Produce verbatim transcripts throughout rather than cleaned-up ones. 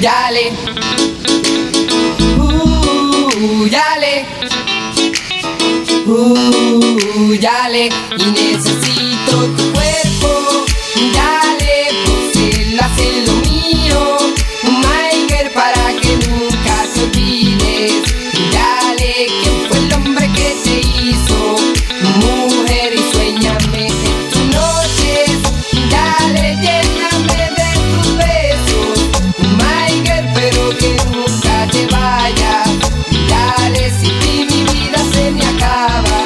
yale, uh, yale, uh, yale, y necesito tu cuerpo, yale, pues él hace lo mío, my girl, para que nunca te olvides, yale, ¿quién fue el hombre que te hizo mujer? Y suéñame en tus noches, dale, lléname de tus besos, my girl, pero que nunca te vayas, dale, sin ti mi vida se me acaba,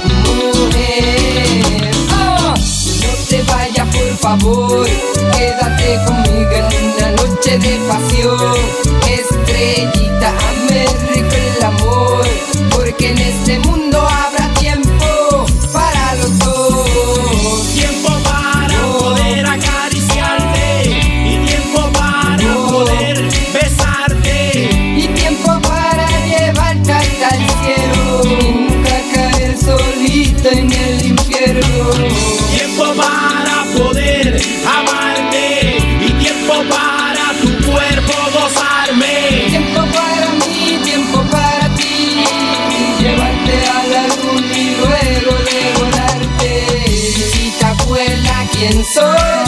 mujer. Oh, no te vayas por favor, quédate conmigo en una noche de pasión, estrellita, hazme rico el amor, porque en este mundo habrá tiempo para los dos. Tiempo para Oh. poder acariciarte y tiempo para Oh. poder besarte. Y tiempo para llevarte hasta el cielo y nunca caer solito en el infierno. Tiempo para poder amarte y tiempo para tu cuerpo gozarme. Tiempo para mí, tiempo para ti, llevarte a la luna y luego devorarte. Si te acuerdas quién soy,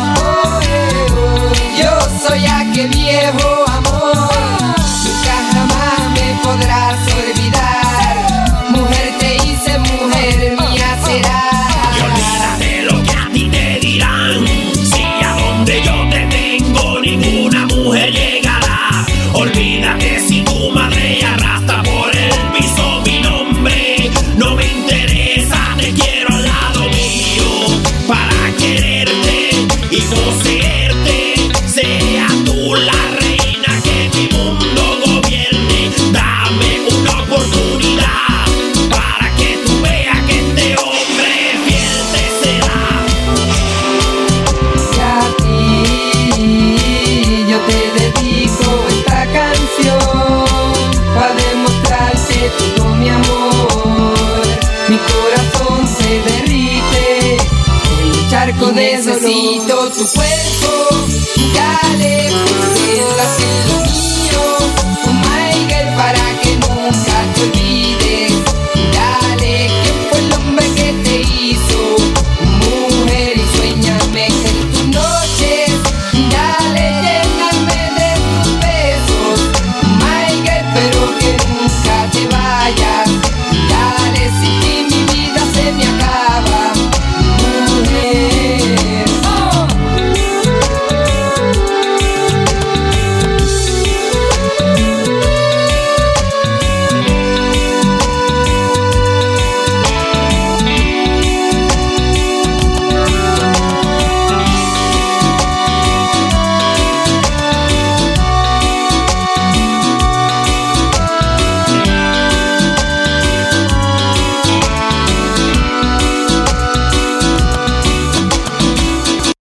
yo soy aquel viejo amor, nunca jamás me podrás olvidar. Mujer te hice, mujer mía serás. Y olvídate lo que a ti te dirán. Si a donde yo te tengo ninguna mujer llegará. Olvídate si tu madre arrastra por el piso mi nombre. No me interesa, te quiero al lado mío. Para quererte y poseerte, sea tú la reina que mi mundo gobierne. Dame una oportunidad para que tú veas que este hombre fiel te será. Y a ti yo te dedico esta canción para demostrarte todo mi amor. Mi corazón se derrite en un charco de necesito tu cuerpo, dale, pues